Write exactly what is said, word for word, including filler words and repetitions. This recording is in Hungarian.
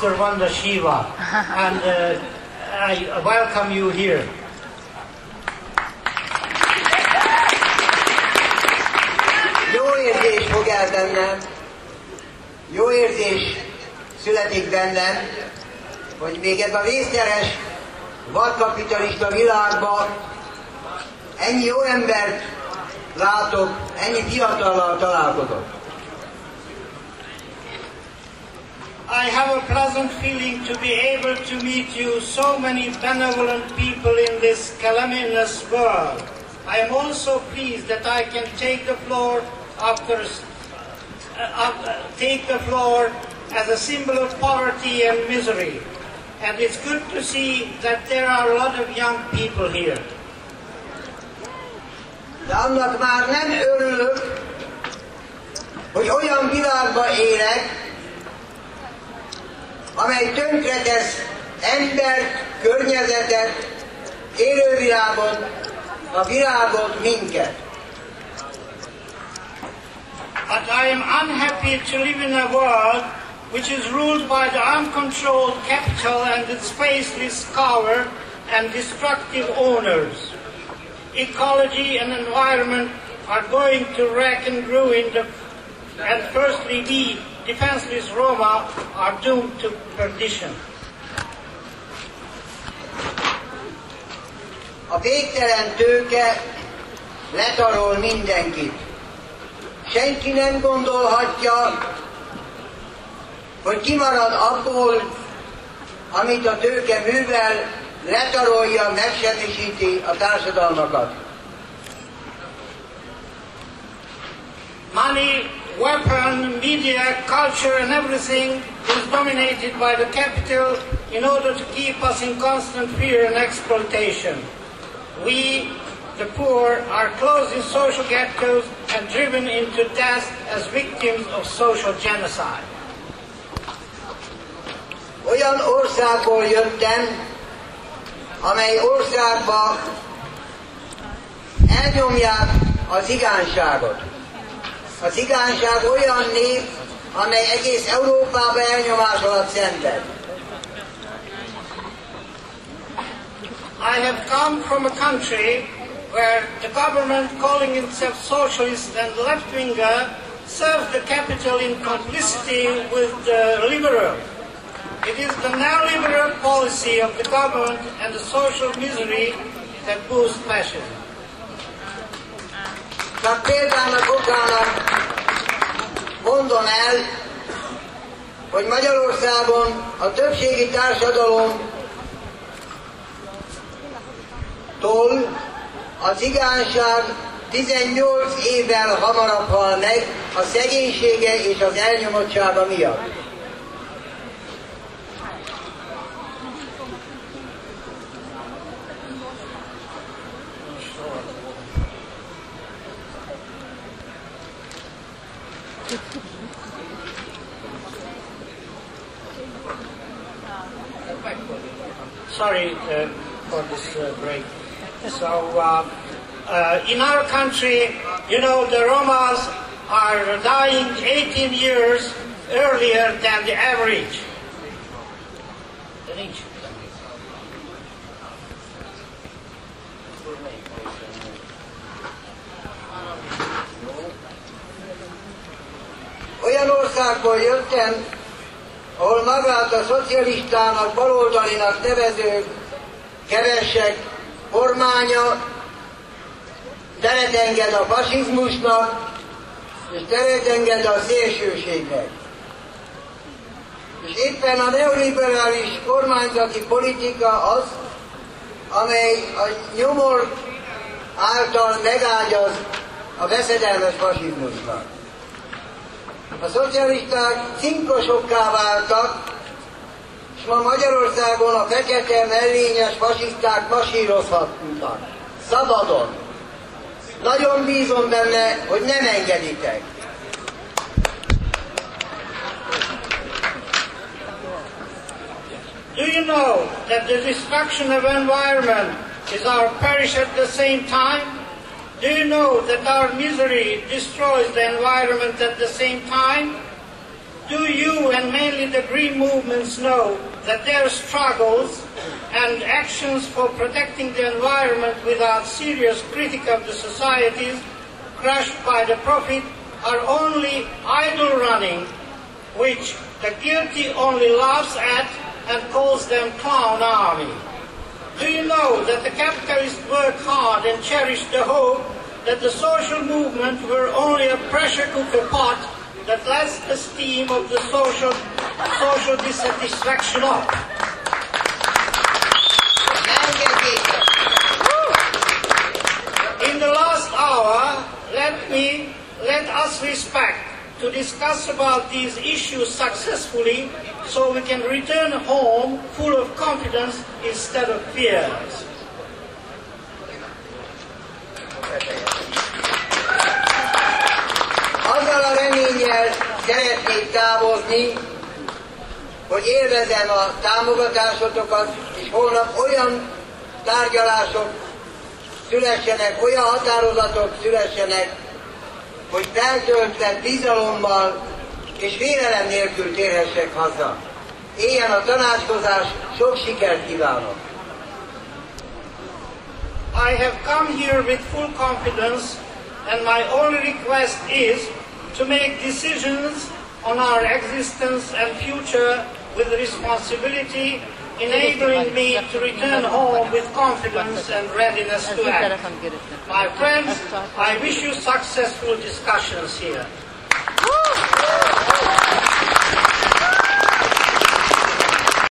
after Vanda Shiva, and uh, I welcome you here. Jó érzés fog el bennem, jó érzés születik bennem, hogy még ebben a vészteres, vadkapitalista világban ennyi jó embert látok, ennyi fiatallal találkozok. I have a pleasant feeling to be able to meet you, so many benevolent people in this calamitous world. I am also pleased that I can take the floor after uh, uh, take the floor as a symbol of poverty and misery. And it's good to see that there are a lot of young people here. De annak már nem örülök, hogy olyan világban élek, amely tönkretesz embert, környezetet, élővilágot, a világot, minket. But I am unhappy to live in a world which is ruled by the uncontrolled capital and its faceless power and destructive owners. Ecology and environment are going to wreck and ruin the, and firstly we, defenseless Roma, are doomed to perdition. A végtelen tőke letarol mindenkit. Senki nem gondolhatja, hogy kimarad abból, amit a tőke művel, letarolja, megsemmisíti a társadalmakat. Money, weapon, media, culture and everything is dominated by the capital in order to keep us in constant fear and exploitation. We, the poor, are closed in social ghettos and driven into death as victims of social genocide. Olyan országból jöttem, amely országban elnyomják a cigányságot. A cigányság olyan nép, amely egész Európában elnyomás alatt szenved. I have come from a country where the government, calling itself socialist and left-winger, serves the capital in complicity with the liberal. It is the neoliberal policy of the government and the social misery that boosts fascism. Csak példának okának mondom el, hogy Magyarországon a többségi társadalomtól a cigányság tizennyolc évvel hamarabb hal meg a szegénysége és az elnyomottsága miatt. Sorry uh, for this uh, break. So, uh, uh, in our country, you know, the Romas are dying eighteen years earlier than the average. Olyan országból jöttem, ahol magát a szocialistának, baloldalinak nevező kevesek kormánya teret enged a fasizmusnak, és teret enged a szélsőségnek. És éppen a neoliberális kormányzati politika az, amely a nyomor által megágyaz a veszedelmes fasizmusnak. A szocialisták cinkosokká váltak, és ma Magyarországon a fekete mellényes fasiszták masírozhatnak. Szabadon. Nagyon bízom benne, hogy nem engeditek. Do you know that the destruction of environment is our perish at the same time? Do you know that our misery destroys the environment at the same time? do you and mainly the Green movements know that their struggles and actions for protecting the environment without serious critique of the societies crushed by the profit are only idle running, which the guilty only laughs at and calls them clown army? Do you know that the capitalists work hard and cherish the hope that the social movement were only a pressure cooker pot that lets the steam of the social, social dissatisfaction up? In the last hour, let me, let us respect to discuss about these issues successfully so we can return home full of confidence instead of fears. Azzal a reménnyel szeretnék távozni, hogy élvezem a támogatásotokat, és holnap olyan tárgyalások szülessenek, olyan határozatok szülessenek, hogy feltöltett bizalommal és félelem nélkül térhessek haza. Éljen a tanácskozás, sok sikert kívánok! I have come here with full confidence, and my only request is to make decisions on our existence and future with responsibility, enabling me to return home with confidence and readiness to act. My friends, I wish you successful discussions here.